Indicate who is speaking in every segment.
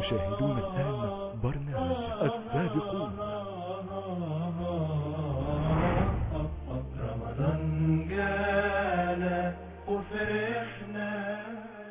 Speaker 1: تشاهدون الآن برنامج السابقون.
Speaker 2: رمضان جانا وفرحنا.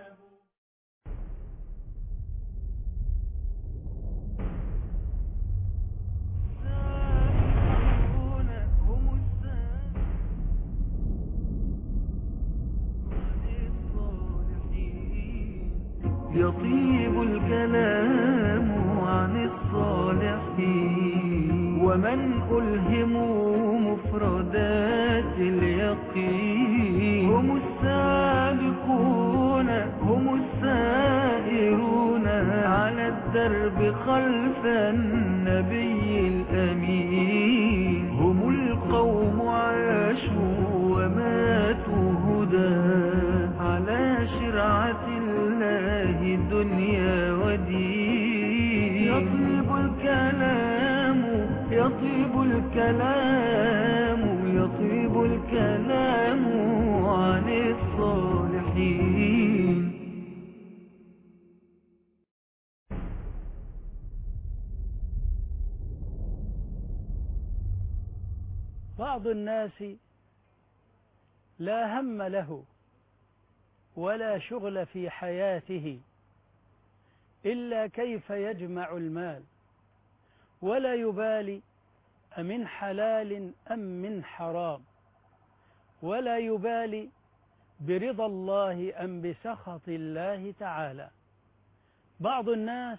Speaker 3: يطيب الكلام عن الصالحين ومن ألهموا مفردات اليقين. هم السابقون هم السائرون على الدرب خلف النبي الأمين. هم القوم عاشوا وماتوا هدى على شرعة الله دنيا ودين. يطيب الكلام يطيب الكلام يطيب الكلام عن الصالحين.
Speaker 4: بعض الناس لا هم له ولا شغل في حياته إلا كيف يجمع المال، ولا يبالي أمن حلال أم من حرام، ولا يبالي برضا الله أم بسخط الله تعالى. بعض الناس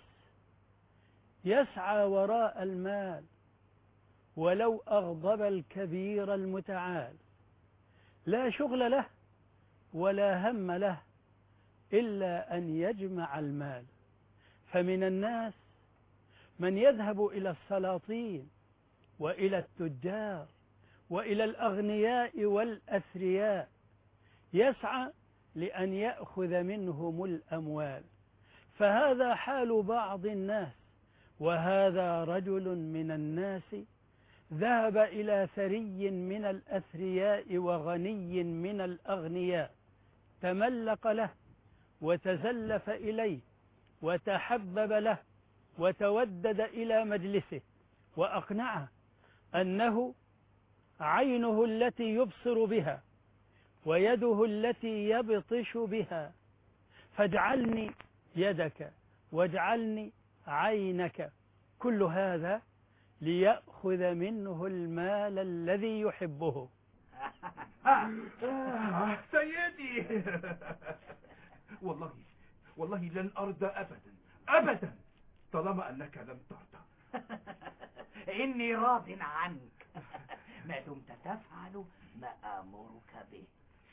Speaker 4: يسعى وراء المال ولو أغضب الكبير المتعال، لا شغل له ولا هم له إلا أن يجمع المال. فمن الناس من يذهب إلى السلاطين وإلى التجار وإلى الأغنياء والأثرياء يسعى لأن يأخذ منهم الأموال، فهذا حال بعض الناس. وهذا رجل من الناس ذهب إلى ثري من الأثرياء وغني من الأغنياء، تملق له وتزلف إليه وتحبب له وتودد إلى مجلسه وأقنعه أنه عينه التي يبصر بها ويده التي يبطش بها، فاجعلني يدك واجعلني عينك، كل هذا ليأخذ منه المال الذي يحبه.
Speaker 2: سيدي، والله لن أرضى أبدا طالما أنك لم ترضى.
Speaker 5: إني راض عنك ما دمت تفعل ما آمرك به.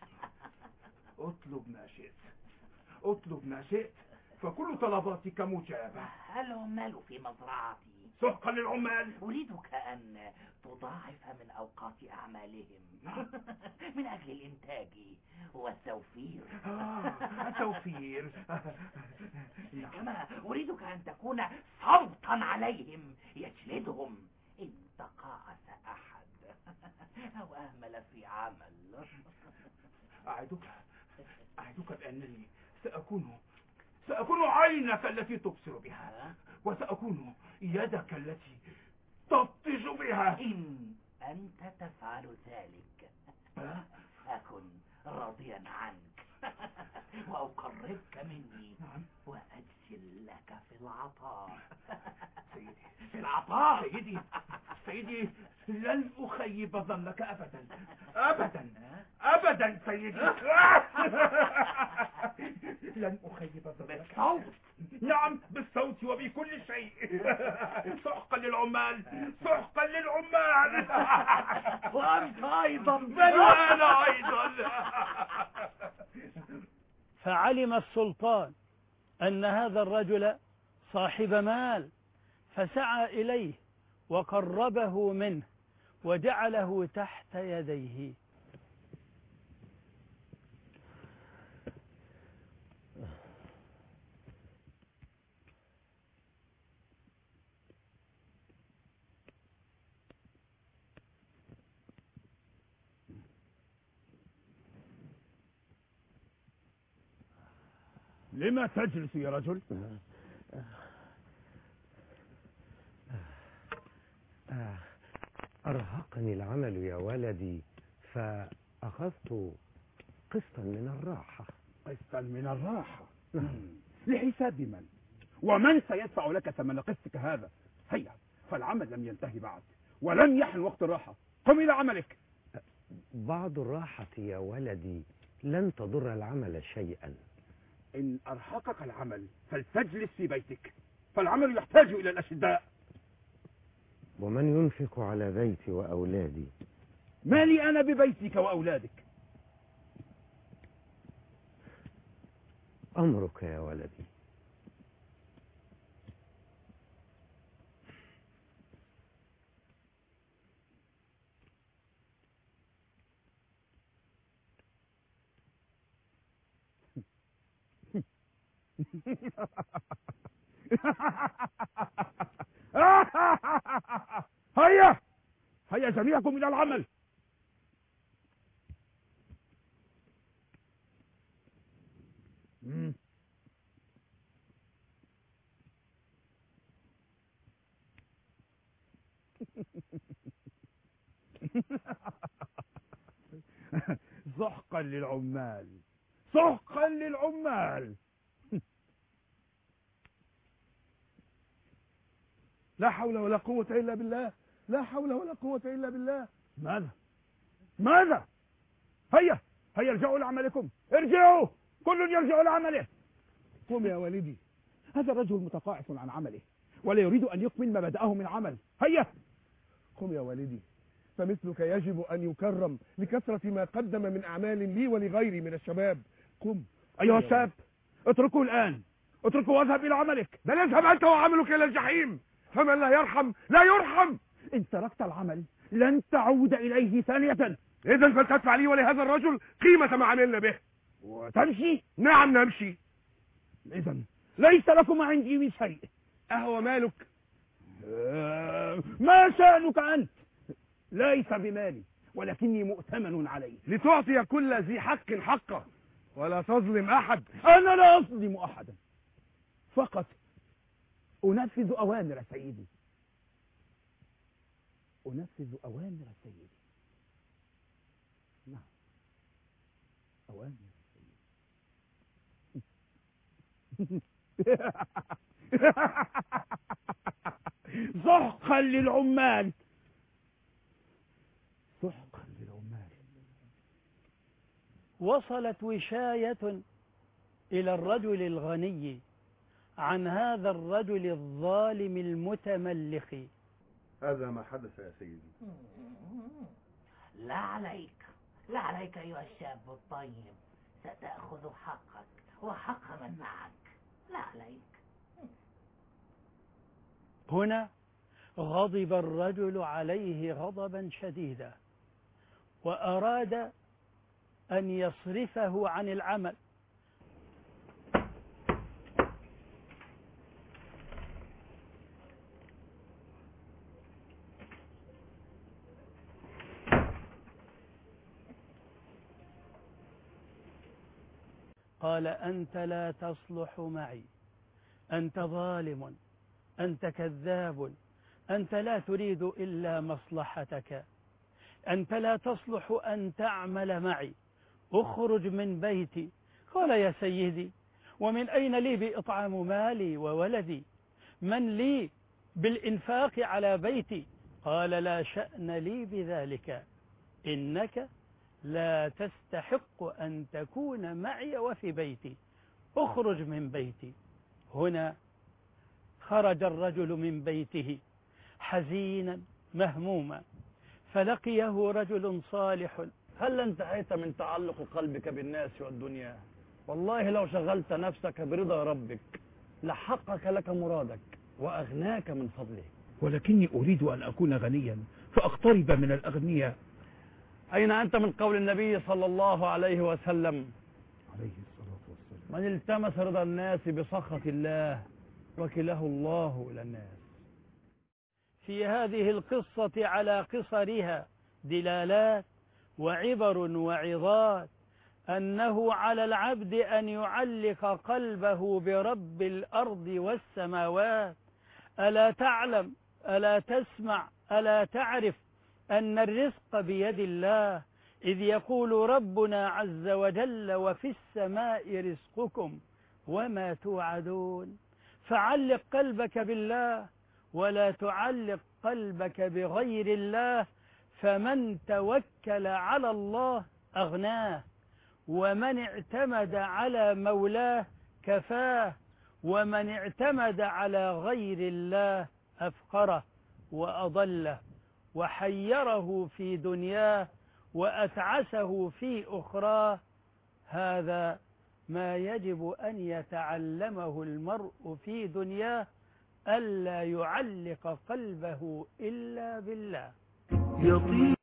Speaker 2: اطلب ما شئت فكل طلباتك مجابة.
Speaker 5: العمال في مزرعتي.
Speaker 2: سحقا للعمال.
Speaker 5: أريدك أن تضاعف من أوقات أعمالهم من أجل الإنتاج والتوفير.
Speaker 2: التوفير.
Speaker 5: كما أريدك أن تكون صوتا عليهم يجلدهم إن تقاعس أحد أو أهمل في عمل.
Speaker 2: أعدك بأنني سأكون عينك التي تبصر بها، وسأكون يدك التي تبطش بها.
Speaker 5: إن أنت تفعل ذلك أكن راضيا عنك وأقربك مني وأجزل لك في العطاء.
Speaker 2: في العطاء سيدي لن أخيب ظنك أبدا سيدي. لن أخيب ظنك.
Speaker 5: بالصوت.
Speaker 2: نعم بالصوت وبكل شيء. سحقا للعمال.
Speaker 5: وأنت أيضا.
Speaker 2: بل وأنا أيضا.
Speaker 4: فعلم السلطان أن هذا الرجل صاحب مال، فسعى إليه وقربه منه وجعله تحت يديه.
Speaker 6: لما تجلس يا رجل؟ أرهقني العمل يا ولدي، فأخذت قسطا من الراحة.
Speaker 2: قسطا من الراحة؟ لحساب من؟ ومن سيدفع لك ثمن قسطك هذا؟ هيا، فالعمل لم ينتهي بعد ولم يحن وقت الراحة، قم إلى عملك.
Speaker 6: بعض الراحة يا ولدي لن تضر العمل شيئا.
Speaker 2: إن أرهقك العمل فلتجلس في بيتك، فالعمل يحتاج إلى الأشداء.
Speaker 6: ومن ينفق على بيتي وأولادي؟
Speaker 2: ما لي أنا ببيتك وأولادك؟
Speaker 6: أمرك يا ولدي.
Speaker 2: هيا هيا جميعكم إلى العمل. سحقا للعمال، سحقا للعمال. لا حول ولا قوة إلا بالله، لا حول ولا قوة إلا بالله. ماذا؟ هيا ارجعوا لعملكم، ارجعوا، كل يرجع لعمله. قم يا والدي، هذا الرجل متقاعس عن عمله ولا يريد أن يكمل ما بدأه من عمل. هيا قم يا والدي، فمثلك يجب أن يكرم لكثرة ما قدم من أعمال لي ولغيري من الشباب. قم أيها الشاب، اتركه الآن، اتركه واذهب إلى عملك. بل اذهب أنت وعملك إلى الجحيم، فمن لا يرحم لا يرحم. إن تركت العمل لن تعود إليه ثانية. إذن فلتدفع لي ولهذا الرجل قيمة ما عملنا به وتمشي. نعم نمشي. إذن ليس لكم عندي من شيء. أهو مالك؟ ما شأنك أنت؟ ليس بمالي ولكني مؤتمن عليه، لتعطي كل ذي حق حقه ولا تظلم أحد. أنا لا أظلم أحدا، فقط أنفذ أوامر سيدي، أنفذ أوامر سيدي. نعم، أوامر سيدي. سحقا للعمال، سحقا للعمال.
Speaker 4: وصلت وشاية إلى الرجل الغني عن هذا الرجل الظالم المتملق.
Speaker 7: هذا ما حدث يا سيدي.
Speaker 5: لا عليك، لا عليك أيها الشاب الطيب، ستأخذ حقك وحق من معك. لا عليك.
Speaker 4: هنا غضب الرجل عليه غضبا شديدا وأراد أن يصرفه عن العمل. قال: أنت لا تصلح معي، أنت ظالم، أنت كذاب، أنت لا تريد إلا مصلحتك، أنت لا تصلح أن تعمل معي، اخرج من بيتي. قال: يا سيدي، ومن أين لي بإطعام مالي وولدي؟ من لي بالإنفاق على بيتي؟ قال: لا شأن لي بذلك، إنك لا تستحق أن تكون معي وفي بيتي، اخرج من بيتي. هنا خرج الرجل من بيته حزينا مهموما، فلقيه رجل صالح.
Speaker 8: هل انتهيت من تعلق قلبك بالناس والدنيا؟ والله لو شغلت نفسك برضا ربك لحقق لك مرادك وأغناك من فضله.
Speaker 2: ولكني أريد أن أكون غنيا فأقترب من الأغنياء.
Speaker 8: أين أنت من قول النبي صلى الله عليه وسلم:
Speaker 2: عليه الصلاة والسلام:
Speaker 8: من التمس رضا الناس بسخط الله وكله الله إلى الناس.
Speaker 4: في هذه القصة على قصرها دلالات وعبر وعظات، أنه على العبد أن يعلق قلبه برب الأرض والسماوات. ألا تعلم ألا تسمع ألا تعرف أن الرزق بيد الله، إذ يقول ربنا عز وجل وفي السماء رزقكم وما توعدون. فعلق قلبك بالله ولا تعلق قلبك بغير الله، فمن توكل على الله أغناه، ومن اعتمد على مولاه كفاه، ومن اعتمد على غير الله أفقره وأضله وحيره في دنياه وأتعسه في أخراه. هذا ما يجب أن يتعلمه المرء في دنياه، ألا يعلق قلبه إلا بالله.